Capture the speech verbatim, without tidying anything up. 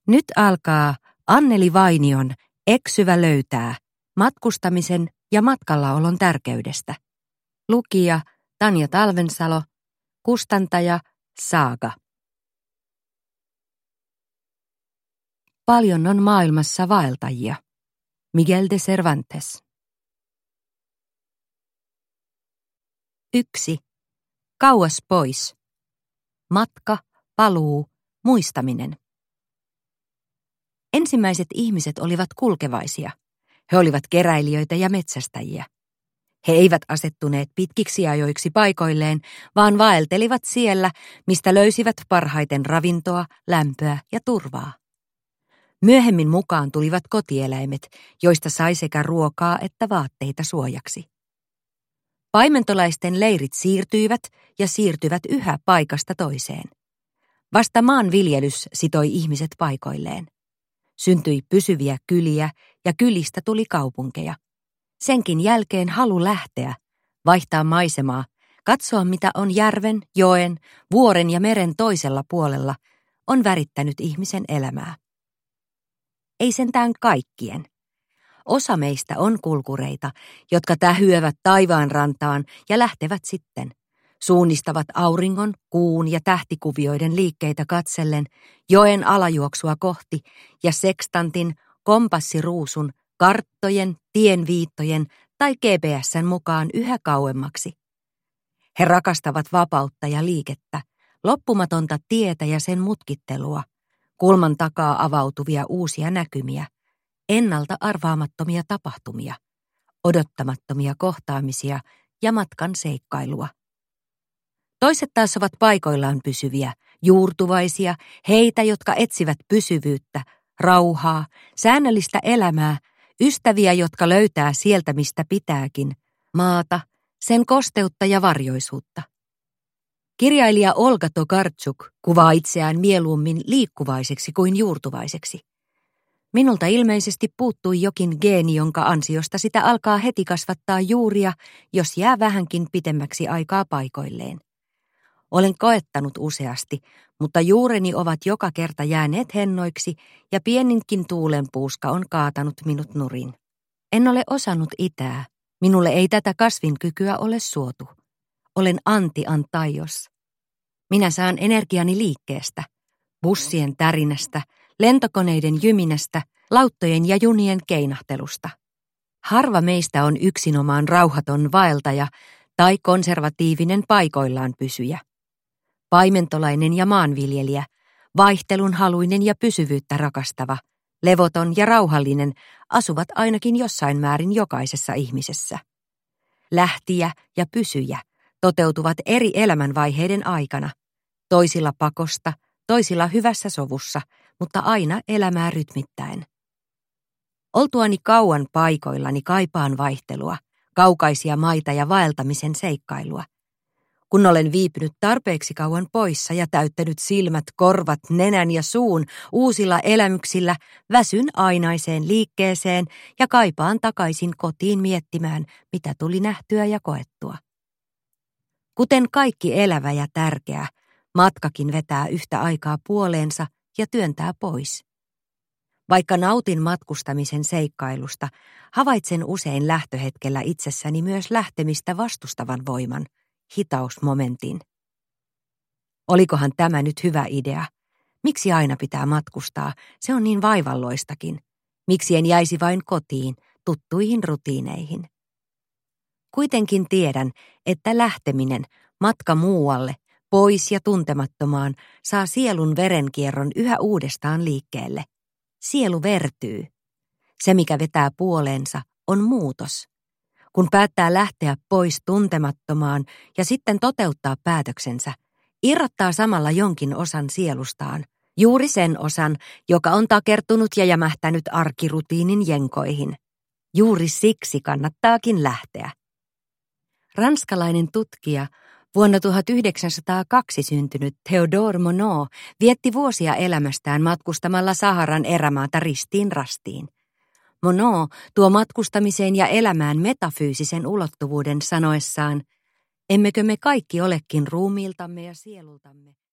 Nyt alkaa Anneli Vainion Eksyvä löytää matkustamisen ja matkallaolon tärkeydestä. Lukija Tanja Talvensalo, kustantaja Saaga. Paljon on maailmassa vaeltajia. Miguel de Cervantes. Yksi. Kauas pois. Matka, paluu, muistaminen. Ensimmäiset ihmiset olivat kulkevaisia. He olivat keräilijöitä ja metsästäjiä. He eivät asettuneet pitkiksi ajoiksi paikoilleen, vaan vaeltelivat siellä, mistä löysivät parhaiten ravintoa, lämpöä ja turvaa. Myöhemmin mukaan tulivat kotieläimet, joista sai sekä ruokaa että vaatteita suojaksi. Paimentolaisten leirit siirtyivät ja siirtyvät yhä paikasta toiseen. Vasta maanviljelys sitoi ihmiset paikoilleen. Syntyi pysyviä kyliä ja kylistä tuli kaupunkeja. Senkin jälkeen halu lähteä, vaihtaa maisemaa, katsoa mitä on järven, joen, vuoren ja meren toisella puolella, on värittänyt ihmisen elämää. Ei sentään kaikkien. Osa meistä on kulkureita, jotka tähyävät taivaan rantaan ja lähtevät sitten. Suunnistavat auringon, kuun ja tähtikuvioiden liikkeitä katsellen, joen alajuoksua kohti ja sekstantin, kompassiruusun, karttojen, tienviittojen tai G P S:n mukaan yhä kauemmaksi. He rakastavat vapautta ja liikettä, loppumatonta tietä ja sen mutkittelua, kulman takaa avautuvia uusia näkymiä, ennalta arvaamattomia tapahtumia, odottamattomia kohtaamisia ja matkan seikkailua. Toiset taas ovat paikoillaan pysyviä, juurtuvaisia, heitä, jotka etsivät pysyvyyttä, rauhaa, säännöllistä elämää, ystäviä, jotka löytää sieltä, mistä pitääkin, maata, sen kosteutta ja varjoisuutta. Kirjailija Olga Tokarczuk kuvaa itseään mieluummin liikkuvaiseksi kuin juurtuvaiseksi. Minulta ilmeisesti puuttui jokin geeni, jonka ansiosta sitä alkaa heti kasvattaa juuria, jos jää vähänkin pitemmäksi aikaa paikoilleen. Olen koettanut useasti, mutta juureni ovat joka kerta jääneet hennoiksi ja pieninkin tuulenpuuska on kaatanut minut nurin. En ole osannut itää. Minulle ei tätä kasvinkykyä ole suotu. Olen anti-antaios. Minä saan energiani liikkeestä, bussien tärinästä, lentokoneiden jyminästä, lauttojen ja junien keinahtelusta. Harva meistä on yksinomaan rauhaton vaeltaja tai konservatiivinen paikoillaan pysyjä. Paimentolainen ja maanviljelijä, vaihtelunhaluinen ja pysyvyyttä rakastava, levoton ja rauhallinen asuvat ainakin jossain määrin jokaisessa ihmisessä. Lähtijä ja pysyjä toteutuvat eri elämänvaiheiden aikana, toisilla pakosta, toisilla hyvässä sovussa, mutta aina elämää rytmittäen. Oltuani kauan paikoillani kaipaan vaihtelua, kaukaisia maita ja vaeltamisen seikkailua. Kun olen viipynyt tarpeeksi kauan poissa ja täyttänyt silmät, korvat, nenän ja suun uusilla elämyksillä, väsyn ainaiseen liikkeeseen ja kaipaan takaisin kotiin miettimään, mitä tuli nähtyä ja koettua. Kuten kaikki elävä ja tärkeä, matkakin vetää yhtä aikaa puoleensa ja työntää pois. Vaikka nautin matkustamisen seikkailusta, havaitsen usein lähtöhetkellä itsessäni myös lähtemistä vastustavan voiman, hitausmomentin. Olikohan tämä nyt hyvä idea? Miksi aina pitää matkustaa? Se on niin vaivalloistakin. Miksi en jäisi vain kotiin, tuttuihin rutiineihin? Kuitenkin tiedän, että lähteminen, matka muualle, pois ja tuntemattomaan, saa sielun verenkierron yhä uudestaan liikkeelle. Sielu vertyy. Se, mikä vetää puoleensa, on muutos. Kun päättää lähteä pois tuntemattomaan ja sitten toteuttaa päätöksensä, irrottaa samalla jonkin osan sielustaan, juuri sen osan, joka on takertunut ja jämähtänyt arkirutiinin jenkoihin. Juuri siksi kannattaakin lähteä. Ranskalainen tutkija, vuonna tuhatyhdeksänsataakaksi syntynyt Théodore Monod vietti vuosia elämästään matkustamalla Saharan erämaata ristiin rastiin. Monod tuo matkustamiseen ja elämään metafyysisen ulottuvuuden sanoessaan, emmekö me kaikki olekin ruumiiltamme ja sielultamme